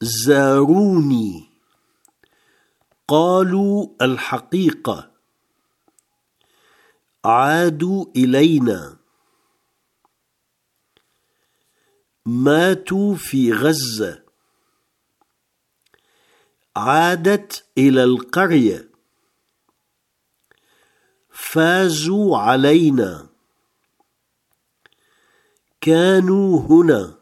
زاروني قالوا الحقيقة عادوا إلينا ماتوا في غزة عادت إلى القرية فازوا علينا كانوا هنا